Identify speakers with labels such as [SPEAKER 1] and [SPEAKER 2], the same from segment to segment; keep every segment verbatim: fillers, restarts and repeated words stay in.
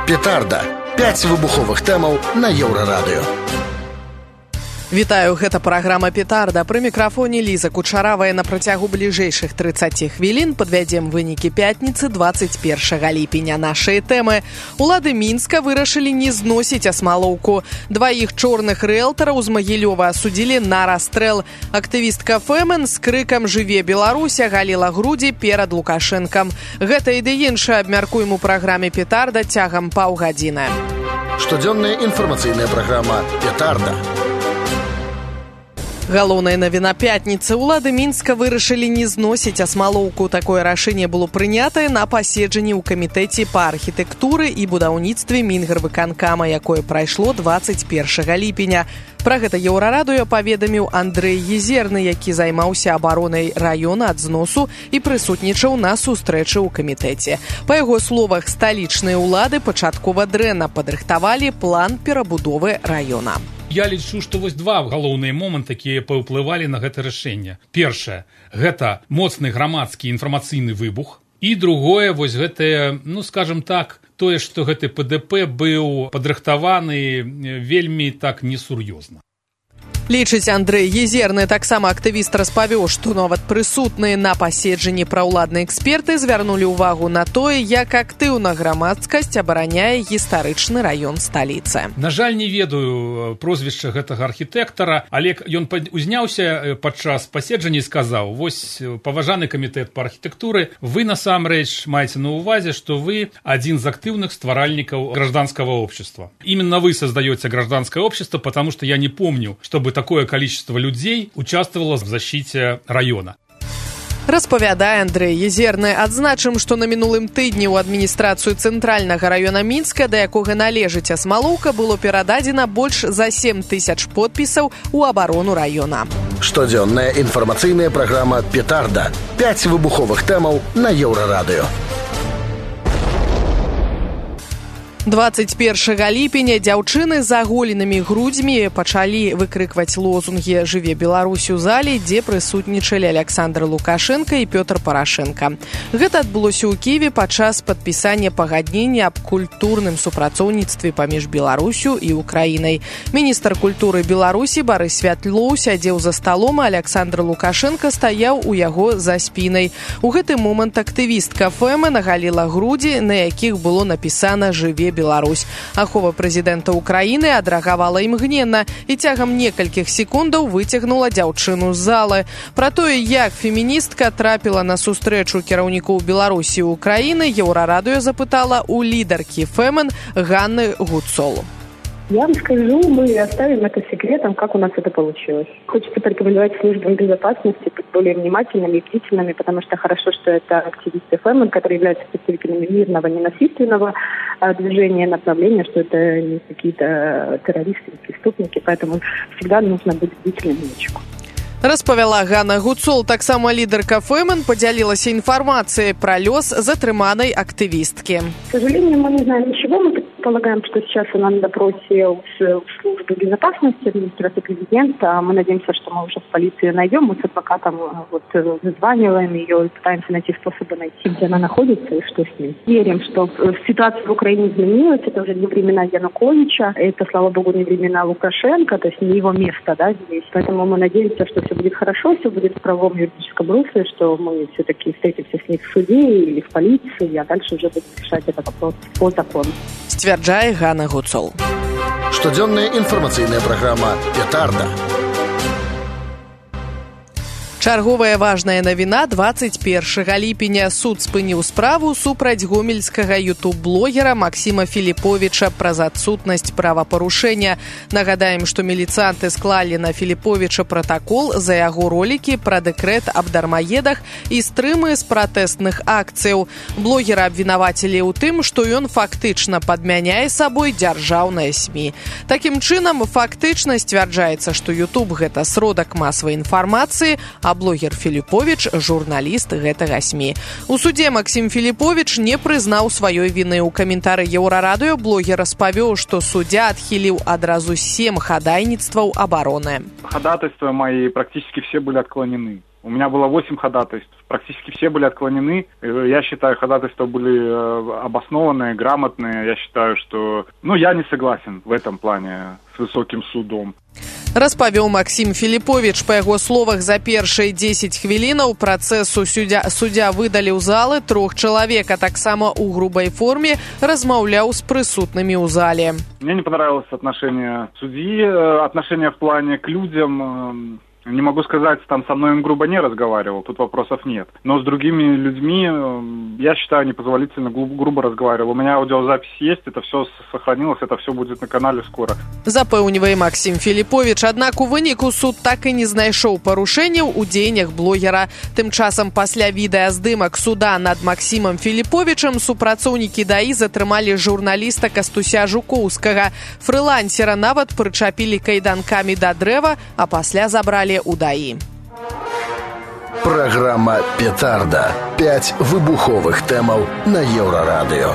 [SPEAKER 1] Петарда. пяць выбуховых тэмаў на Еўрарадыё.
[SPEAKER 2] Вітаю, гэта праграма «Петарда». Пры мікрафоне Ліза Кучаравая. На працягу бліжэйшых трыццаці хвілін падвядзем вынікі пятніцы дваццаць першага ліпеня. Нашыя тэмы. Улады Мінска вырашылі не зносіць асмалоўку. Дваіх чорных рыэлтараў з Магілёва асудзілі на расстрэл. Актывістка Фэмен з крыкам «Жыве Беларусь» агаліла грудзі перад Лукашэнкам. Гэта і ды іншае абмяркуем у праграме «Петарда» цягам паўгадзіны.
[SPEAKER 1] Штодзённая інфармацыйная праграма «Петарда».
[SPEAKER 2] Галоўная навіна пятніцы. Улады Мінска вырашылі не зносіць асмалоўку. Такое рашэнне было прынятае на паседжанні ў камітэце па архітэктуры і будаўніцтве Мінгарвыканкама, якое прайшло дваццаць першага ліпеня. Пра гэта Еўрарадыё паведаміў Андрэй Езерны, які займаўся абаронай раёна ад зносу і прысутнічаў на сустрэчы ў камітэце. Па яго словах, сталічныя ўлады пачаткова дрэнна падрыхтавалі план перабудовы раёна.
[SPEAKER 3] Я лічу, што вось два галоўныя моманты, якія паўплывалі на гэта рашэнне. Першае, гэта моцны грамадскі інфармацыйны выбух. І другое, вось гэтае, ну, скажем так, тое, што гэты пэ дэ пэ быў падрыхтаваны вельмі так несур'ёзна.
[SPEAKER 2] Лічыць Андрэй Езерны. Таксама актывіст распавёў, што нават прысутныя на паседжанні праўладныя эксперты звярнулі ўвагу на тое, як актыўна грамадскасць абараняе гістарычны раён сталіцы.
[SPEAKER 3] На жаль, не ведаю прозвішча гэтага архітэктара, але ён узняўся падчас паседжання і сказаў: вось, паважаны камітэт па архітэктуры, вы насамрэч маеце на ўвазе, што вы адзін з актыўных стваральнікаў гражданского общества. Именно вы создаете гражданское общество, потому что я не помню, чтобы такое количество людей участвовало в защите района.
[SPEAKER 2] Распавядае Андрэй Езерны. Адзначым, што на мінулым тыдні ў адміністрацыю цэнтральнага раёна Мінска, да якога належыць асмалоўка, было перададзена больш за сем тысяч подпісаў у абарону раёна.
[SPEAKER 1] Штодзённая інфармацыйная праграма «Петарда». пяць выбуховых тэмаў на Еўрарадыё.
[SPEAKER 2] дваццаць першага ліпеня дзяўчыны з аголенымі грудзьмі пачалі выкрыкваць лозунгі «Жыве Беларусь» у зале, дзе прысутнічалі Александр Лукашенко і Пётр Парашенко. Гэта адбылося ў Кіеве падчас падпісання пагаднення аб культурным супрацоўніцтве паміж Беларусю і Украінай. Міністр культуры Беларусі Барыс Святлоў сядзеў за сталом, а Александр Лукашенко стаяў у яго за спінай. У гэты момант актывістка Фэмен агаліла грудзі, на якіх было напісана «Жыве Беларусь». Ахова прэзідэнта Украіны адрэагавала імгненна і цягам некалькіх секундаў выцягнула дзяўчыну з залы. Пра тое, як феміністка трапіла на сустрэчу кіраўнікоў Беларусі і Украіны, Еўрарадыё запытала у лідаркі Фэмен Ганны Гуцол.
[SPEAKER 4] Я вам скажу, мы оставим это секретом, как у нас это получилось. Хочется порекомендовать службам безопасности быть более внимательными и бдительными, потому что хорошо, что это активисты Фэмен, которые являются представителями мирного, ненасильственного движения, направления, что это не какие-то террористы или преступники, поэтому всегда нужно быть бдительным личику.
[SPEAKER 2] Распавяла Ганна Гуцол. Таксама лідарка Фэмен подзялілася информацией про лёс затрыманай активистки.
[SPEAKER 4] К сожалению, мы не знаем ничего. Мы предполагаем, что сейчас она на допросе в службе безопасности администрации президента. Мы надеемся, что мы уже в полиции найдем. Мы с адвокатом вот вызваниваем ее и пытаемся найти способы найти, где она находится и что с ней. Верим, что ситуация в Украине изменилась. Это уже не времена Януковича. Это, слава богу, не времена Лукашенко. То есть не его место, да, здесь. Поэтому мы надеемся, что все будет хорошо, все будет в правом юридическом русле, что мы все-таки встретимся с ней в суде или в полиции, а дальше уже будем решать этот вопрос по закону.
[SPEAKER 2] Сцвярджае Ганна Гуцол.
[SPEAKER 1] Штодзённая інфармацыйная праграма «Петарда».
[SPEAKER 2] Чарговая важная навіна двацаць першага ліпеня. Суд спыніў справу супраць гомельскага ютуб-блогера Максіма Філіповіча праз адсутнасць правапарушэння. Нагадаем, што міліцыянты склалі на Філіповіча пратакол за яго ролікі пра дэкрэт аб дармаедах і стрымы з пратэстных акцыяў. Блогера абвінавацілі ў тым, што ён фактычна падмяняе сабой дзяржаўныя СМІ. Такім чынам, фактычна сцвярджаецца, што ютуб гэта сродак масавай інфармацыі, а блогер Філіповіч – журналіст гэтага СМІ. У судзе Максім Філіповіч не прызнаў сваёй віны. У каментары Еўрарадыё блогер распавёў, што суддзя адхіліў адразу сем хадайніцтваў абароны.
[SPEAKER 5] Ходатайства мои практически все были отклонены. У меня было восемь ходатайств. Практически все были отклонены. Я считаю, ходатайства были обоснованные, грамотные. Я считаю, что... Ну, я не согласен в этом плане с высоким судом.
[SPEAKER 2] Распавёў Максім Філіповіч. Па яго словах, за першыя дзесяць хвілінаў працэсу суддзя, суддзя выдалі ў залы трох чалавек, а таксама ў грубай форме размаўляў з прысутнымі ў зале.
[SPEAKER 5] Мне не понравилось отношение судьи, отношение в плане к людям. Не могу сказать, там со мной он грубо не разговаривал, тут вопросов нет. Но с другими людьми, я считаю, непозволительно грубо разговаривал. У меня аудиозапись есть, это все сохранилось, это все будет на канале скоро.
[SPEAKER 2] Запэўнівае Максім Філіповіч, аднак у выніку суд так і не знайшоў парушэнняў у дзеяннях блогера. Тым часам пасля відэаздымак суда над Максімам Філіповічам супрацоўнікі ДАІ затрымалі журналіста Кастуся Жукоўскага. Фрылансера нават прычапілі кайданкамі да дрэва, а пасля забралі у ДАІ.
[SPEAKER 1] Программа «Петарда». Пять выбуховых тэмаў на Еўрарадыё.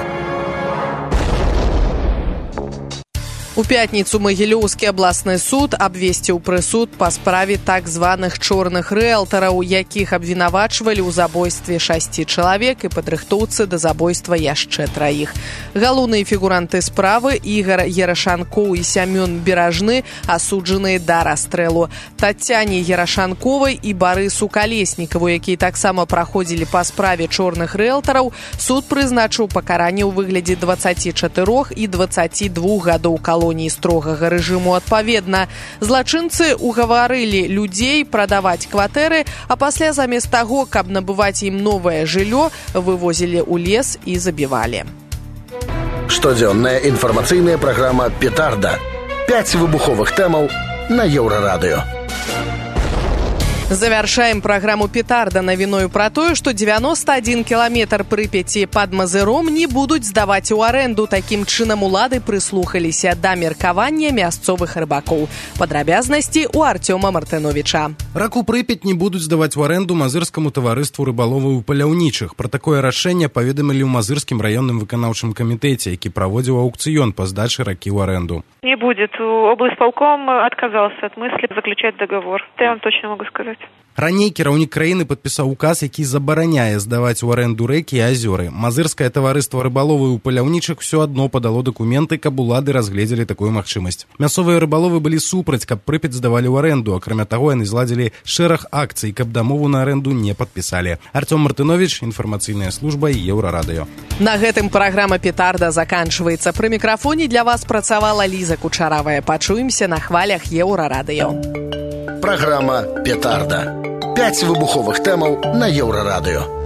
[SPEAKER 2] У пятніцу Магілёўскі абласны суд абвесціў прысуд па справе так званых чорных рыэлтараў, якіх абвінавачвалі ў забойстве шасці чалавек і падрыхтоўцы да забойства яшчэ траіх. Галоўныя фігуранты справы Ігар Ярашанкоў і Сямён Беражны асуджаныя да расстрэлу. Тацяне Ярашанковай і Барысу Калеснікаву, якія таксама праходзілі па справе чорных рыэлтараў, суд прызначыў пакаранне ў выглядзе дваццаці чатырох і дваццаці двух гадоў калоніі строгага рэжыму адпаведна. Злачынцы угаварылі людзей прадаваць кватэры, а пасля замест таго, каб набываць ім новае жыллё, вывозілі ў лес і забівалі.
[SPEAKER 1] Штодзённая інфармацыйная праграма «Петарда». Пять выбуховых тэмаў на Еўрарадыё.
[SPEAKER 2] Завяршаем праграму «Петарда» навіною пра тое, што дзевяноста адзін кіламетр Прыпяці пад Мазыром не будуць здаваць у арэнду. Такім чынам улады прыслухаліся да меркавання мясцовых рыбакоў. Падрабязнасці ў Артёма Мартыновіча.
[SPEAKER 6] Раку Прыпяць не будуць здаваць у арэнду Мазырскаму таварыству рыбаловаў і паляўнічых. Пра такое рашэнне паведамілі ў Мазырскім раённым выканаўчым камітэце, які праводзіў аўкцыён па здачы ракі ў арэнду.
[SPEAKER 7] Не будет. Облсполком отказался от мысли заключать договор. Это я вам точно могу сказать.
[SPEAKER 6] Раней кіраўнік краіны падпісаў указ, які забараняе здаваць у арэнду рэкі і азёры. Мазырскае таварыства рыбаловаў і паляўнічых усё адно падало дакументы, каб улады разгледзелі такую магчымасць. Мясцовыя рыбаловы былі супраць, каб Прыпяць здавалі ў арэнду. Акрамя таго, яны зладзілі шэраг акцый, каб дамову на арэнду не падпісалі. Артём Мартыновіч, інфармацыйная служба Еўрарадыё.
[SPEAKER 2] На гэтым праграма «Петарда» заканчваецца. Пры мікрафоне для вас працавала Ліза Кучаравая. Пачуемся на хвалях Еўрарадыё.
[SPEAKER 1] Программа «Петарда». Пять выбуховых тэмаў на Еўрарадыё.